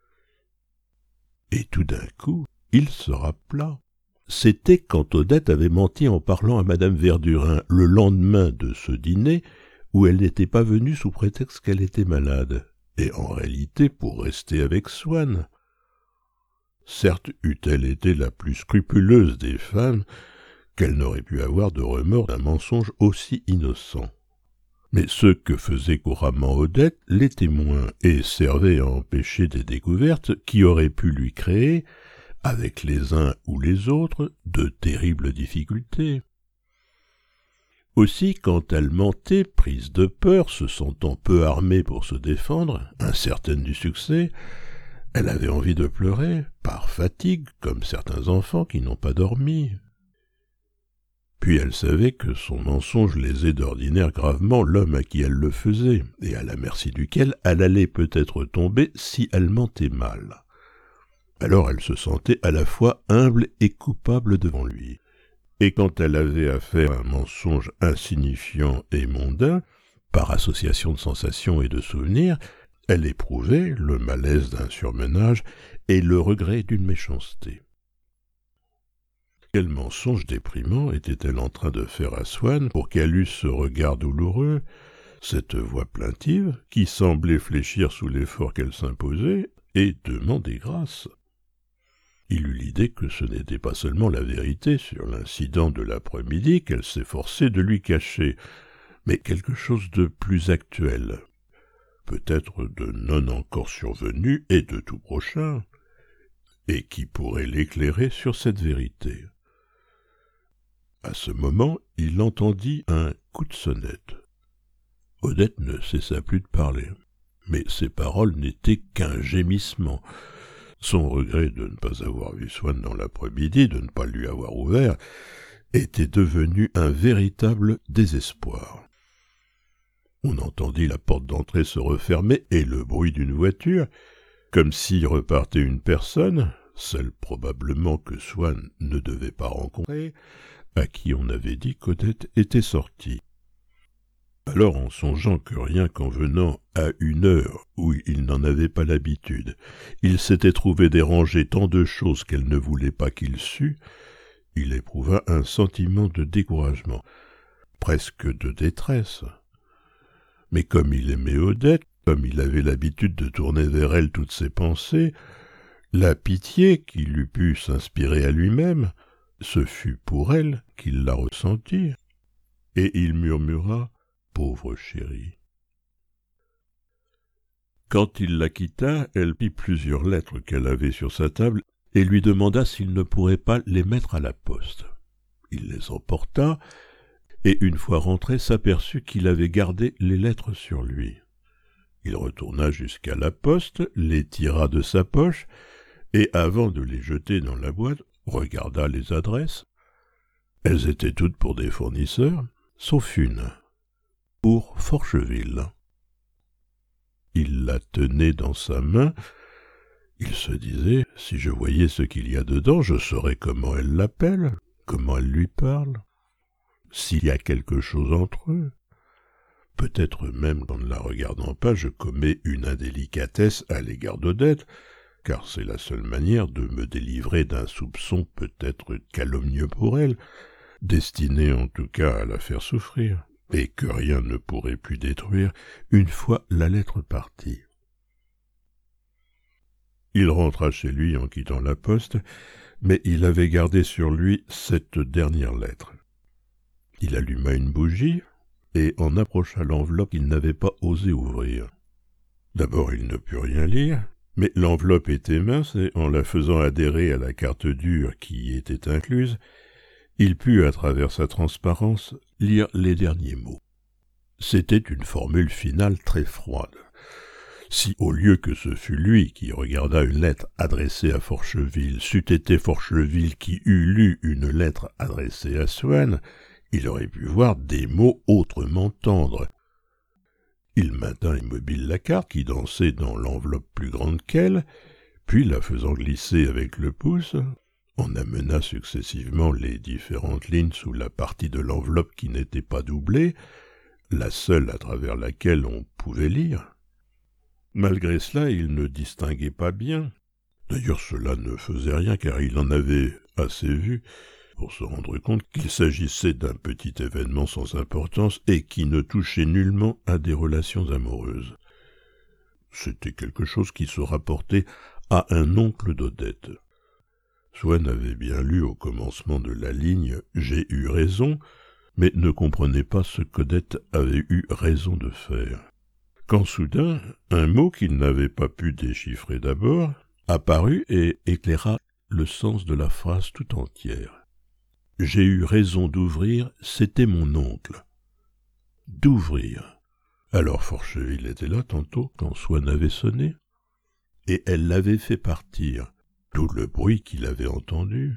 Et tout d'un coup, il se rappela. C'était quand Odette avait menti en parlant à madame Verdurin le lendemain de ce dîner où elle n'était pas venue sous prétexte qu'elle était malade, et en réalité pour rester avec Swann. Certes, eût-elle été la plus scrupuleuse des femmes, qu'elle n'aurait pu avoir de remords d'un mensonge aussi innocent. Mais ce que faisait couramment Odette l'était moins, et servait à empêcher des découvertes qui auraient pu lui créer, avec les uns ou les autres, de terribles difficultés. Aussi, quand elle mentait, prise de peur, se sentant peu armée pour se défendre, incertaine du succès, elle avait envie de pleurer, par fatigue, comme certains enfants qui n'ont pas dormi. Puis elle savait que son mensonge lésait d'ordinaire gravement l'homme à qui elle le faisait, et à la merci duquel elle allait peut-être tomber si elle mentait mal. Alors elle se sentait à la fois humble et coupable devant lui. Et quand elle avait affaire à un mensonge insignifiant et mondain, par association de sensations et de souvenirs, elle éprouvait le malaise d'un surmenage et le regret d'une méchanceté. Quel mensonge déprimant était-elle en train de faire à Swann pour qu'elle eût ce regard douloureux, cette voix plaintive qui semblait fléchir sous l'effort qu'elle s'imposait et demander grâce. Il eut l'idée que ce n'était pas seulement la vérité sur l'incident de l'après-midi qu'elle s'efforçait de lui cacher, mais quelque chose de plus actuel. peut-être de non encore survenu et de tout prochain, et qui pourrait l'éclairer sur cette vérité. À ce moment, il entendit un coup de sonnette. Odette ne cessa plus de parler, mais ses paroles n'étaient qu'un gémissement. Son regret de ne pas avoir vu Swann dans l'après-midi, de ne pas lui avoir ouvert, était devenu un véritable désespoir. On entendit la porte d'entrée se refermer et le bruit d'une voiture, comme s'y repartait une personne, celle probablement que Swann ne devait pas rencontrer, à qui on avait dit qu'Odette était sortie. Alors, en songeant que rien qu'en venant à une heure où il n'en avait pas l'habitude, il s'était trouvé déranger tant de choses qu'elle ne voulait pas qu'il sût, il éprouva un sentiment de découragement, presque de détresse. Mais comme il aimait Odette, comme il avait l'habitude de tourner vers elle toutes ses pensées, la pitié qu'il eût pu s'inspirer à lui-même, ce fut pour elle qu'il la ressentit, et il murmura « Pauvre chérie ». Quand il la quitta, elle prit plusieurs lettres qu'elle avait sur sa table et lui demanda s'il ne pourrait pas les mettre à la poste. Il les emporta, et une fois rentré s'aperçut qu'il avait gardé les lettres sur lui. Il retourna jusqu'à la poste, les tira de sa poche, et avant de les jeter dans la boîte, regarda les adresses. Elles étaient toutes pour des fournisseurs, sauf une, pour Forcheville. Il la tenait dans sa main. Il se disait, si je voyais ce qu'il y a dedans, je saurais comment elle l'appelle, comment elle lui parle, s'il y a quelque chose entre eux. Peut-être même qu'en ne la regardant pas, je commets une indélicatesse à l'égard d'Odette, car c'est la seule manière de me délivrer d'un soupçon peut-être calomnieux pour elle, destiné en tout cas à la faire souffrir, et que rien ne pourrait plus détruire une fois la lettre partie. Il rentra chez lui en quittant la poste, mais il avait gardé sur lui cette dernière lettre. Il alluma une bougie et en approcha l'enveloppe qu'il n'avait pas osé ouvrir. D'abord il ne put rien lire, mais l'enveloppe était mince et en la faisant adhérer à la carte dure qui y était incluse, il put, à travers sa transparence, lire les derniers mots. C'était une formule finale très froide. Si, au lieu que ce fût lui qui regarda une lettre adressée à Forcheville, c'eût été Forcheville qui eût lu une lettre adressée à Swann, il aurait pu voir des mots autrement tendres. Il maintint immobile la carte qui dansait dans l'enveloppe plus grande qu'elle, puis, la faisant glisser avec le pouce, on amena successivement les différentes lignes sous la partie de l'enveloppe qui n'était pas doublée, la seule à travers laquelle on pouvait lire. Malgré cela, il ne distinguait pas bien. D'ailleurs, cela ne faisait rien, car il en avait assez vu pour se rendre compte qu'il s'agissait d'un petit événement sans importance et qui ne touchait nullement à des relations amoureuses. C'était quelque chose qui se rapportait à un oncle d'Odette. Swann avait bien lu au commencement de la ligne « J'ai eu raison », mais ne comprenait pas ce qu'Odette avait eu raison de faire. Quand soudain, un mot qu'il n'avait pas pu déchiffrer d'abord apparut et éclaira le sens de la phrase tout entière. « J'ai eu raison d'ouvrir, c'était mon oncle. » D'ouvrir. Alors Forcheville était là tantôt quand Swann avait sonné, et elle l'avait fait partir, tout le bruit qu'il avait entendu.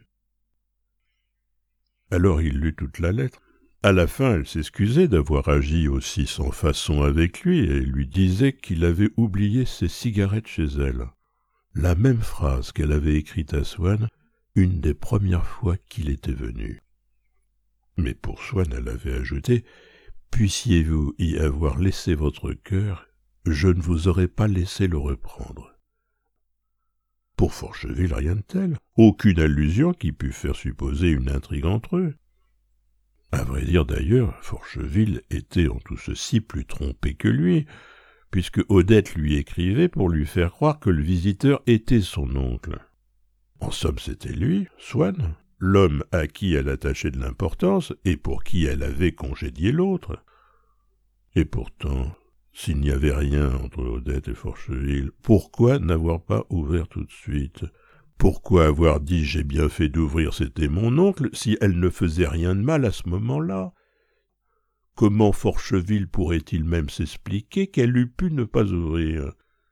Alors il lut toute la lettre. À la fin, elle s'excusait d'avoir agi aussi sans façon avec lui et lui disait qu'il avait oublié ses cigarettes chez elle. La même phrase qu'elle avait écrite à Swann une des premières fois qu'il était venu. Mais pour Swann, elle avait ajouté « Puissiez-vous y avoir laissé votre cœur, je ne vous aurais pas laissé le reprendre. » Pour Forcheville, rien de tel, aucune allusion qui pût faire supposer une intrigue entre eux. À vrai dire d'ailleurs, Forcheville était en tout ceci plus trompé que lui, puisque Odette lui écrivait pour lui faire croire que le visiteur était son oncle. En somme, c'était lui, Swann, l'homme à qui elle attachait de l'importance et pour qui elle avait congédié l'autre. Et pourtant, S'il n'y avait rien entre Odette et Forcheville, pourquoi n'avoir pas ouvert tout de suite? Pourquoi avoir dit « j'ai bien fait d'ouvrir, c'était mon oncle » si elle ne faisait rien de mal à ce moment-là? Comment Forcheville pourrait-il même s'expliquer qu'elle eût pu ne pas ouvrir?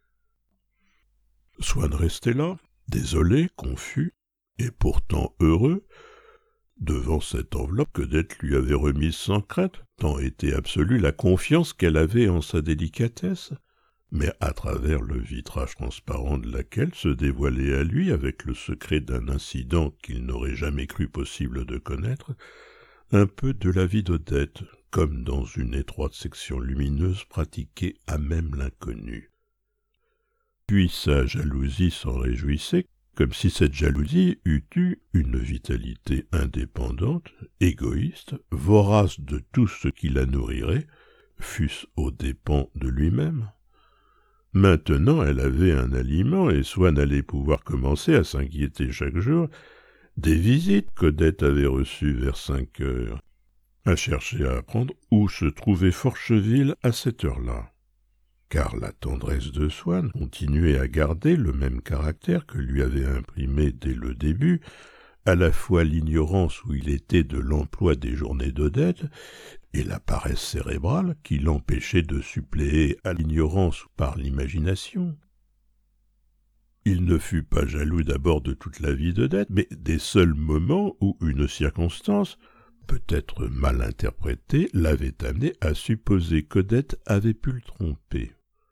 Swann restait là, désolé, confus, et pourtant heureux, devant cette enveloppe qu'Odette lui avait remise sans crainte, tant était absolue la confiance qu'elle avait en sa délicatesse, mais à travers le vitrage transparent de laquelle se dévoilait à lui, avec le secret d'un incident qu'il n'aurait jamais cru possible de connaître, un peu de la vie d'Odette, comme dans une étroite section lumineuse pratiquée à même l'inconnu. Puis sa jalousie s'en réjouissait, comme si cette jalousie eût eu une vitalité indépendante, égoïste, vorace de tout ce qui la nourrirait, fût-ce aux dépens de lui-même. Maintenant elle avait un aliment, et Swann allait pouvoir commencer à s'inquiéter chaque jour des visites qu'Odette avait reçues vers 5 heures, à chercher à apprendre où se trouvait Forcheville à cette heure-là. Car la tendresse de Swann continuait à garder le même caractère que lui avait imprimé dès le début, à la fois l'ignorance où il était de l'emploi des journées d'Odette, et la paresse cérébrale qui l'empêchait de suppléer à l'ignorance par l'imagination. Il ne fut pas jaloux d'abord de toute la vie d'Odette, mais des seuls moments où une circonstance, peut-être mal interprétée, l'avait amené à supposer qu'Odette avait pu le tromper.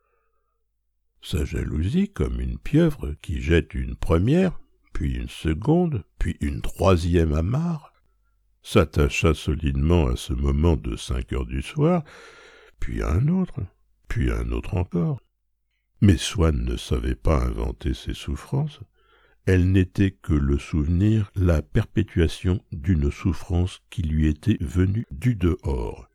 Sa jalousie, comme une pieuvre qui jette une première, puis une seconde, puis une troisième amarre, s'attacha solidement à ce moment de 5 heures du soir, puis à un autre encore. Mais Swann ne savait pas inventer ses souffrances. Elles n'étaient que le souvenir, la perpétuation d'une souffrance qui lui était venue du dehors.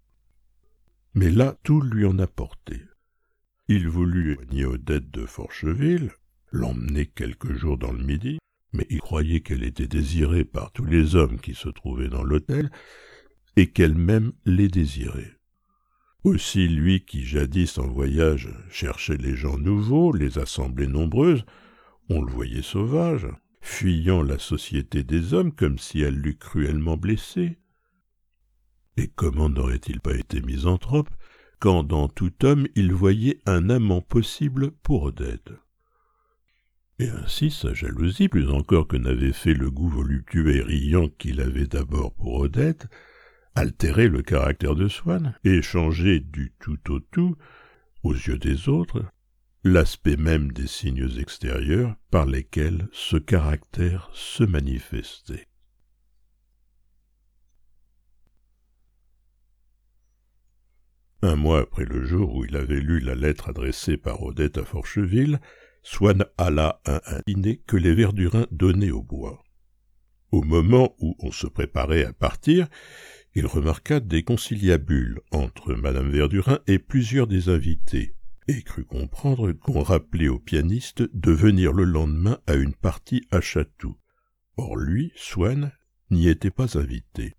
Mais là, tout lui en apportait. Il voulut éloigner Odette de Forcheville, l'emmener quelques jours dans le Midi, mais il croyait qu'elle était désirée par tous les hommes qui se trouvaient dans l'hôtel, et qu'elle-même les désirait. Aussi lui qui jadis en voyage cherchait les gens nouveaux, les assemblées nombreuses, on le voyait sauvage, fuyant la société des hommes comme si elle l'eût cruellement blessé. Et comment n'aurait-il pas été misanthrope quand dans tout homme il voyait un amant possible pour Odette? Et ainsi sa jalousie, plus encore que n'avait fait le goût voluptueux et riant qu'il avait d'abord pour Odette, altérait le caractère de Swann et changeait du tout au tout, aux yeux des autres, l'aspect même des signes extérieurs par lesquels ce caractère se manifestait. Un mois après le jour où il avait lu la lettre adressée par Odette à Forcheville, Swann alla à un dîner que les Verdurins donnaient au bois. Au moment où on se préparait à partir, il remarqua des conciliabules entre madame Verdurin et plusieurs des invités, et crut comprendre qu'on rappelait au pianiste de venir le lendemain à une partie à Chatou. Or lui, Swann, n'y était pas invité.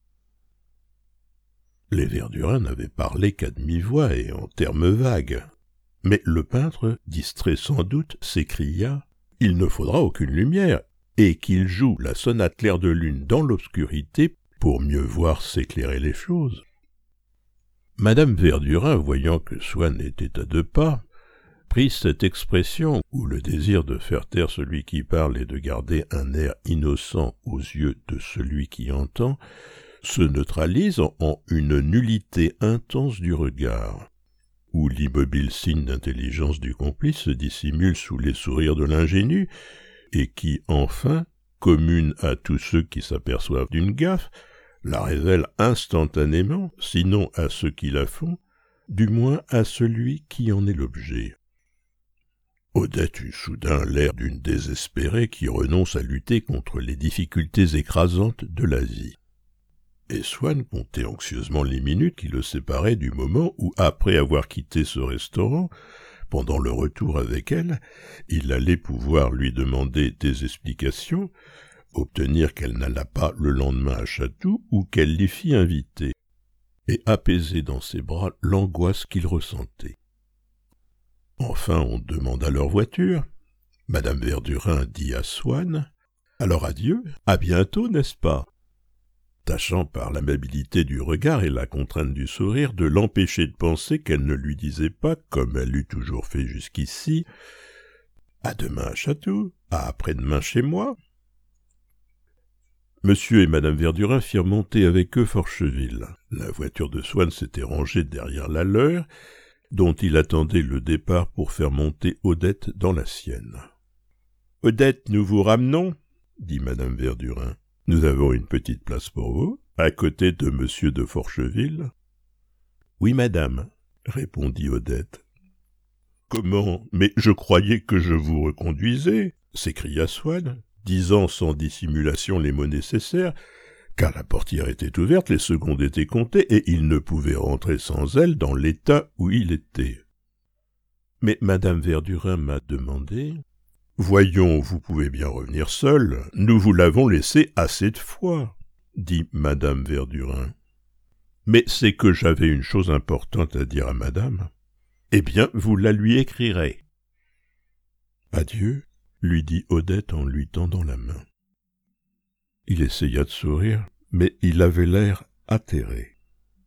Les Verdurins n'avaient parlé qu'à demi-voix et en termes vagues. Mais le peintre, distrait sans doute, s'écria « Il ne faudra aucune lumière !» et qu'il joue la sonate claire de lune dans l'obscurité pour mieux voir s'éclairer les choses. Madame Verdurin, voyant que Swann était à 2 pas, prit cette expression où le désir de faire taire celui qui parle et de garder un air innocent aux yeux de celui qui entend se neutralise en une nullité intense du regard, où l'immobile signe d'intelligence du complice se dissimule sous les sourires de l'ingénu, et qui, enfin, commune à tous ceux qui s'aperçoivent d'une gaffe, la révèle instantanément, sinon à ceux qui la font, du moins à celui qui en est l'objet. Odette eut soudain l'air d'une désespérée qui renonce à lutter contre les difficultés écrasantes de la vie. Et Swann comptait anxieusement les minutes qui le séparaient du moment où, après avoir quitté ce restaurant, pendant le retour avec elle, il allait pouvoir lui demander des explications, obtenir qu'elle n'allât pas le lendemain à Chatou ou qu'elle l'y fît inviter. et apaiser dans ses bras l'angoisse qu'il ressentait. Enfin, on demanda leur voiture. Madame Verdurin dit à Swann « Alors adieu, à bientôt, n'est-ce pas ?» Tâchant par l'amabilité du regard et la contrainte du sourire de l'empêcher de penser qu'elle ne lui disait pas, comme elle eût toujours fait jusqu'ici, « À demain à Chatou, à après-demain chez moi ?» Monsieur et madame Verdurin firent monter avec eux Forcheville. La voiture de Swann s'était rangée derrière la leur, dont il attendait le départ pour faire monter Odette dans la sienne. « Odette, nous vous ramenons ?» dit madame Verdurin. « Nous avons une petite place pour vous, à côté de monsieur de Forcheville. »« Oui, madame, » répondit Odette. « Comment? Mais je croyais que je vous reconduisais » s'écria Swann, disant sans dissimulation les mots nécessaires, car la portière était ouverte, les secondes étaient comptées, et il ne pouvait rentrer sans elle dans l'état où il était. « Mais madame Verdurin m'a demandé... »« Voyons, vous pouvez bien revenir seul, nous vous l'avons laissé assez de fois, » dit madame Verdurin. « Mais c'est que j'avais une chose importante à dire à madame. »« Eh bien, vous la lui écrirez. »« Adieu, » lui dit Odette en lui tendant la main. Il essaya de sourire, mais il avait l'air atterré.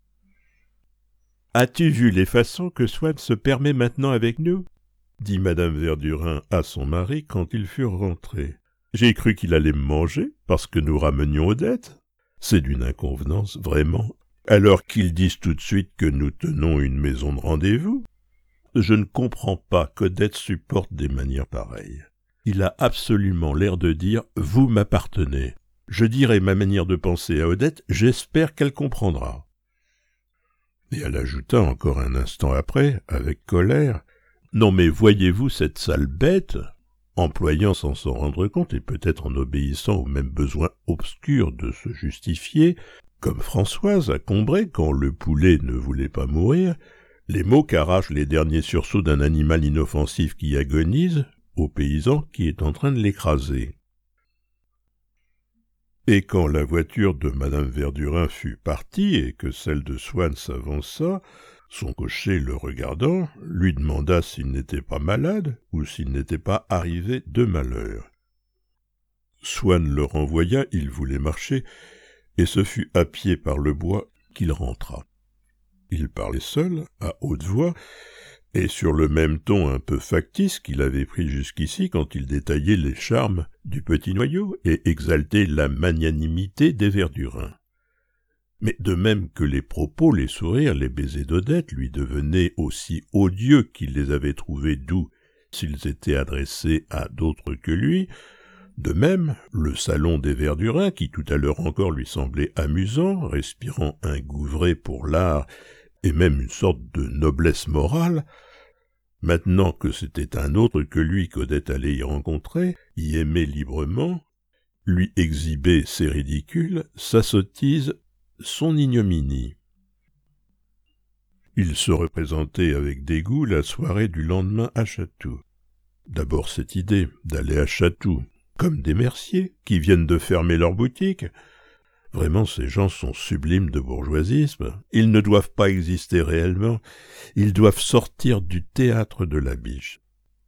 « As-tu vu les façons que Swann se permet maintenant avec nous ?» dit madame Verdurin à son mari quand ils furent rentrés. « J'ai cru qu'il allait me manger parce que nous ramenions Odette. C'est d'une inconvenance, vraiment, alors qu'ils disent tout de suite que nous tenons une maison de rendez-vous. Je ne comprends pas qu'Odette supporte des manières pareilles. Il a absolument l'air de dire « vous m'appartenez ». Je dirai ma manière de penser à Odette, j'espère qu'elle comprendra. Et elle ajouta encore un instant après, avec colère, « Non mais voyez-vous cette sale bête ?» employant sans s'en rendre compte et peut-être en obéissant au même besoin obscur de se justifier, comme Françoise à Combray quand le poulet ne voulait pas mourir, les mots qu'arrachent les derniers sursauts d'un animal inoffensif qui agonise au paysan qui est en train de l'écraser. Et quand la voiture de madame Verdurin fut partie et que celle de Swann s'avança, son cocher le regardant, lui demanda s'il n'était pas malade ou s'il n'était pas arrivé de malheur. Swann le renvoya, il voulait marcher, et ce fut à pied par le bois qu'il rentra. Il parlait seul, à haute voix, et sur le même ton un peu factice qu'il avait pris jusqu'ici quand il détaillait les charmes du petit noyau et exaltait la magnanimité des Verdurins. Mais de même que les propos, les sourires, les baisers d'Odette lui devenaient aussi odieux qu'il les avait trouvés doux s'ils étaient adressés à d'autres que lui, de même, le salon des Verdurins, qui tout à l'heure encore lui semblait amusant, respirant un goût vrai pour l'art et même une sorte de noblesse morale, maintenant que c'était un autre que lui qu'Odette allait y rencontrer, y aimer librement, lui exhiber ses ridicules, sa sottise, son ignominie. Il se représentait avec dégoût la soirée du lendemain à Chatou. D'abord cette idée d'aller à Chatou, comme des merciers qui viennent de fermer leur boutique. Vraiment, ces gens sont sublimes de bourgeoisisme. Ils ne doivent pas exister réellement. Ils doivent sortir du théâtre de la biche.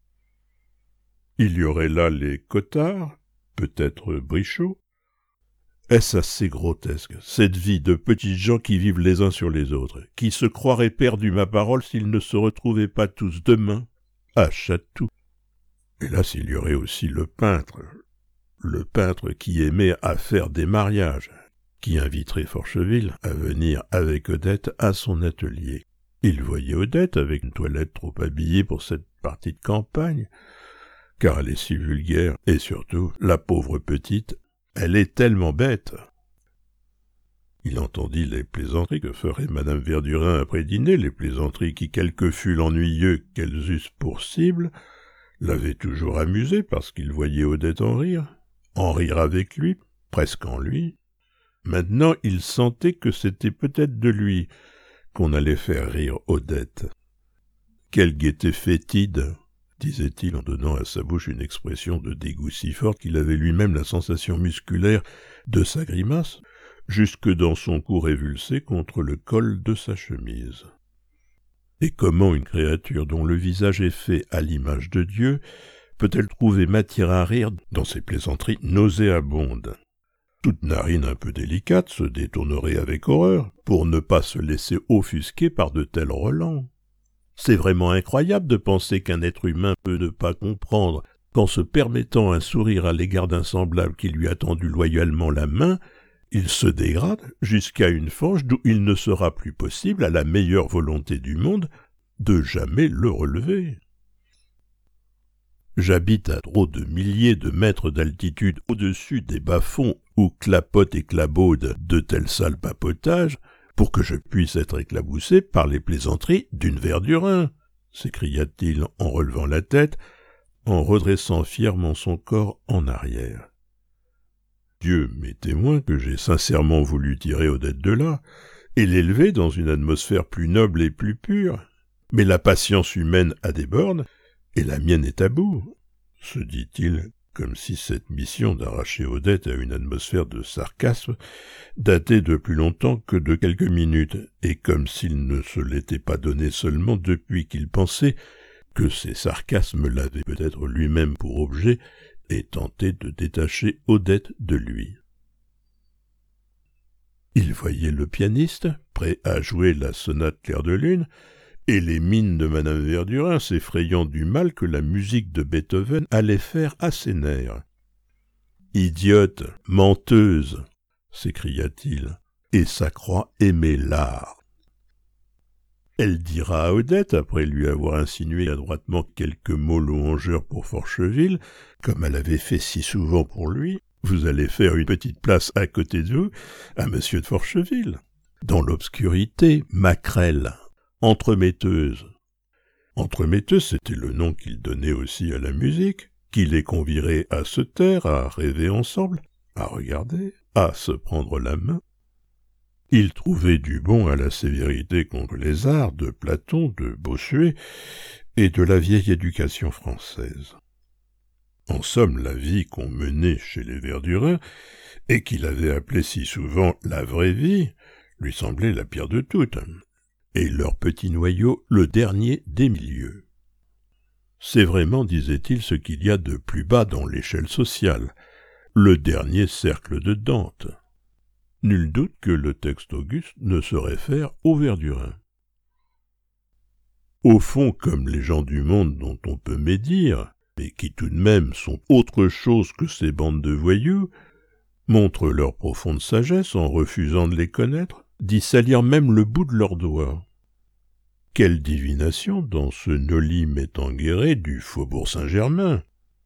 Il y aurait là les Cottard, peut-être Brichot. Est-ce assez grotesque, cette vie de petits gens qui vivent les uns sur les autres, qui se croiraient perdus, ma parole, s'ils ne se retrouvaient pas tous demain à Chatou. Hélas, il y aurait aussi le peintre qui aimait à faire des mariages, qui inviterait Forcheville à venir avec Odette à son atelier. Il voyait Odette avec une toilette trop habillée pour cette partie de campagne, car elle est si vulgaire, et surtout, la pauvre petite, elle est tellement bête. Il entendit les plaisanteries que ferait madame Verdurin après dîner, les plaisanteries qui, quel que fût l'ennuyeux qu'elles eussent pour cible, l'avaient toujours amusé parce qu'il voyait Odette en rire avec lui, presque en lui. Maintenant, il sentait que c'était peut-être de lui qu'on allait faire rire Odette. Quelle gaieté fétide, disait-il en donnant à sa bouche une expression de dégoût si forte qu'il avait lui-même la sensation musculaire de sa grimace. jusque dans son cou révulsé contre le col de sa chemise. Et comment une créature dont le visage est fait à l'image de Dieu peut-elle trouver matière à rire dans ces plaisanteries nauséabondes? Toute narine un peu délicate se détournerait avec horreur pour ne pas se laisser offusquer par de tels relents. C'est vraiment incroyable de penser qu'un être humain peut ne pas comprendre qu'en se permettant un sourire à l'égard d'un semblable qui lui a tendu loyalement la main, il se dégrade jusqu'à une fange d'où il ne sera plus possible, à la meilleure volonté du monde, de jamais le relever. J'habite à trop de milliers de mètres d'altitude au-dessus des bas-fonds où clapotent et clabaudent de tels sales papotages pour que je puisse être éclaboussé par les plaisanteries d'une Verdurin, s'écria-t-il en relevant la tête, en redressant fièrement son corps en arrière. Dieu m'est témoin que j'ai sincèrement voulu tirer Odette de là, et l'élever dans une atmosphère plus noble et plus pure. Mais la patience humaine a des bornes, et la mienne est à bout, se dit-il, comme si cette mission d'arracher Odette à une atmosphère de sarcasme datait de plus longtemps que de quelques minutes, et comme s'il ne se l'était pas donné seulement depuis qu'il pensait que ces sarcasmes l'avaient peut-être lui-même pour objet, et tentait de détacher Odette de lui. Il voyait le pianiste, prêt à jouer la sonate Clair de Lune, et les mines de madame Verdurin s'effrayant du mal que la musique de Beethoven allait faire à ses nerfs. « Idiote, menteuse !» s'écria-t-il, et s'accroît aimer l'art. Elle dira à Odette, après lui avoir insinué adroitement quelques mots louangeurs pour Forcheville, comme elle avait fait si souvent pour lui, « Vous allez faire une petite place à côté de vous, à monsieur de Forcheville. Dans l'obscurité, maquerelle, entremetteuse. » Entremetteuse, c'était le nom qu'il donnait aussi à la musique, qui les convierait à se taire, à rêver ensemble, à regarder, à se prendre la main. Il trouvait du bon à la sévérité contre les arts de Platon, de Bossuet et de la vieille éducation française. En somme, la vie qu'on menait chez les Verdurins, et qu'il avait appelée si souvent la vraie vie, lui semblait la pire de toutes, et leur petit noyau le dernier des milieux. C'est vraiment, disait-il, ce qu'il y a de plus bas dans l'échelle sociale, le dernier cercle de Dante. Nul doute que le texte auguste ne se réfère aux Verdurins. Au fond, comme les gens du monde dont on peut médire, mais qui tout de même sont autre chose que ces bandes de voyous, montrent leur profonde sagesse en refusant de les connaître, d'y salir même le bout de leurs doigts. Quelle divination dans ce Noli me tangere du faubourg Saint-Germain!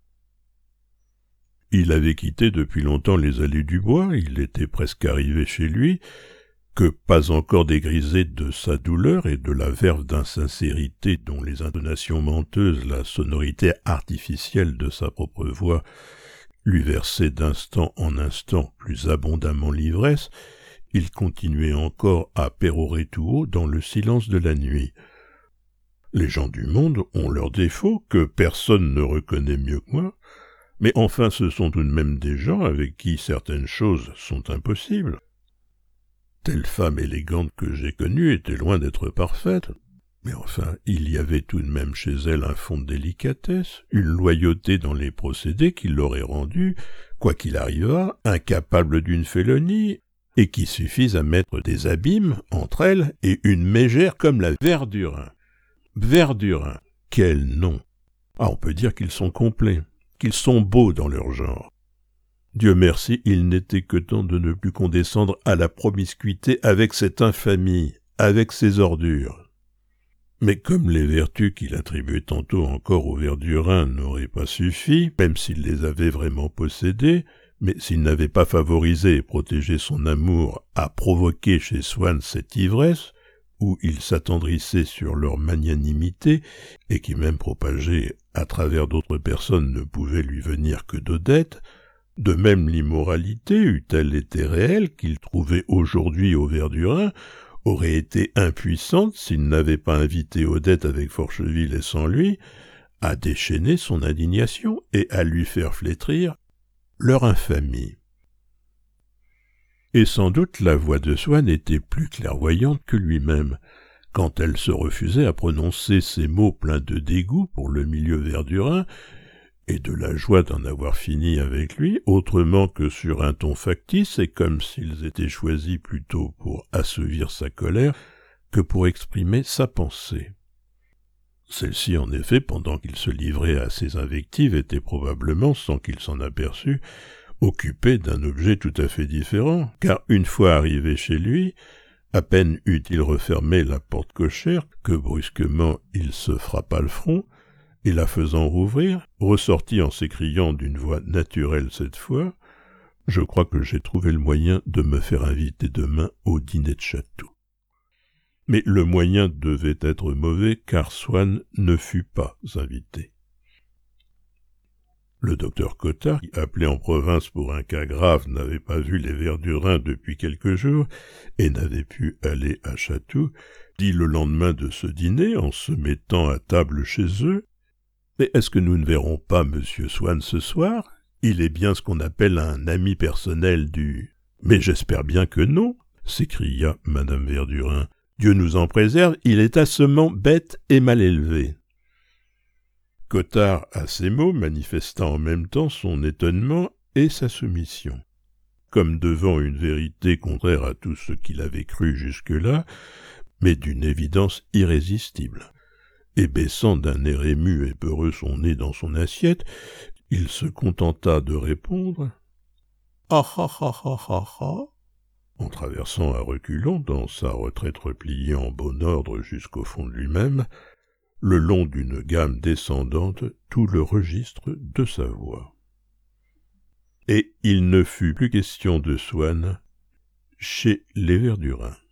Il avait quitté depuis longtemps les allées du bois, il était presque arrivé chez lui, que, pas encore dégrisé de sa douleur et de la verve d'insincérité dont les intonations menteuses, la sonorité artificielle de sa propre voix lui versaient d'instant en instant plus abondamment l'ivresse, il continuait encore à pérorer tout haut dans le silence de la nuit. Les gens du monde ont leurs défauts que personne ne reconnaît mieux que moi, mais enfin ce sont tout de même des gens avec qui certaines choses sont impossibles. Telle femme élégante que j'ai connue était loin d'être parfaite, mais enfin il y avait tout de même chez elle un fond de délicatesse, une loyauté dans les procédés qui l'aurait rendue, quoi qu'il arrivât, incapable d'une félonie, et qui suffisent à mettre des abîmes entre elle et une mégère comme la Verdurin. Verdurin, quel nom! Ah, on peut dire qu'ils sont complets, qu'ils sont beaux dans leur genre. Dieu merci, il n'était que temps de ne plus condescendre à la promiscuité avec cette infamie, avec ces ordures. Mais comme les vertus qu'il attribuait tantôt encore aux Verdurins n'auraient pas suffi, même s'il les avait vraiment possédés, mais s'il n'avait pas favorisé et protégé son amour à provoquer chez Swann cette ivresse, où il s'attendrissait sur leur magnanimité, et qui même propagée à travers d'autres personnes ne pouvait lui venir que d'Odette, de même l'immoralité, eût-elle été réelle, qu'il trouvait aujourd'hui aux Verdurins, aurait été impuissante s'il n'avait pas invité Odette avec Forcheville et sans lui, à déchaîner son indignation et à lui faire flétrir leur infamie. Et sans doute la voix de Swann était plus clairvoyante que lui-même, quand elle se refusait à prononcer ces mots pleins de dégoût pour le milieu verdurin, et de la joie d'en avoir fini avec lui, autrement que sur un ton factice et comme s'ils étaient choisis plutôt pour assouvir sa colère que pour exprimer sa pensée. Celle-ci, en effet, pendant qu'il se livrait à ses invectives, était probablement, sans qu'il s'en aperçût, occupée d'un objet tout à fait différent, car une fois arrivé chez lui, à peine eut-il refermé la porte cochère que brusquement il se frappa le front, et la faisant rouvrir, ressortit en s'écriant d'une voix naturelle cette fois, « Je crois que j'ai trouvé le moyen de me faire inviter demain au dîner de château. » Mais le moyen devait être mauvais, car Swann ne fut pas invité. Le docteur Cottard, qui, appelé en province pour un cas grave, n'avait pas vu les Verdurins depuis quelques jours et n'avait pu aller à Château, dit le lendemain de ce dîner, en se mettant à table chez eux, « Mais est-ce que nous ne verrons pas monsieur Swann ce soir? Il est bien ce qu'on appelle un ami personnel du... »« Mais j'espère bien que non, » s'écria madame Verdurin. « Dieu nous en préserve, il est assommant bête et mal élevé. » Cottard, à ces mots, manifesta en même temps son étonnement et sa soumission. Comme devant une vérité contraire à tout ce qu'il avait cru jusque-là, mais d'une évidence irrésistible. Et baissant d'un air ému et peureux son nez dans son assiette, il se contenta de répondre « Ah ah ah ah ah ah !» en traversant à reculons, dans sa retraite repliée en bon ordre jusqu'au fond de lui-même, le long d'une gamme descendante, tout le registre de sa voix. Et il ne fut plus question de Swann chez les Verdurins.